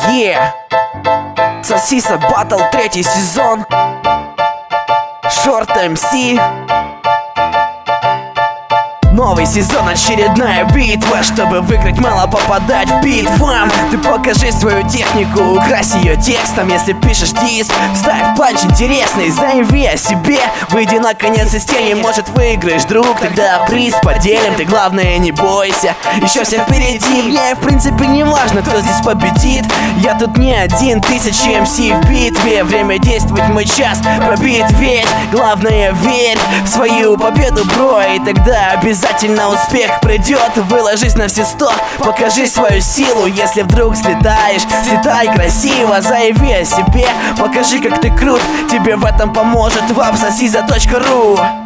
Сосиса Баттл, 3-й сезон. Шорт МС. Новый сезон, очередная битва. Чтобы выиграть, мало попадать в битвам. Ты покажи свою технику, укрась ее текстом. Если пишешь диск, вставь панч интересный, заяви о себе. Выйди наконец из тени, может выиграешь, друг. Тогда приз поделим, ты главное не бойся. Еще все впереди, мне в принципе не важно, кто здесь победит. Я тут не один, тысячи МС в битве. Время действовать, мой час пробит, ведь главное верь в свою победу, бро. И тогда обязательно успех придет. Выложись на все 100, покажи свою силу. Если вдруг слетаешь, слетай красиво. Заяви о себе, покажи, как ты крут. Тебе в этом поможет www.sosiza.ru.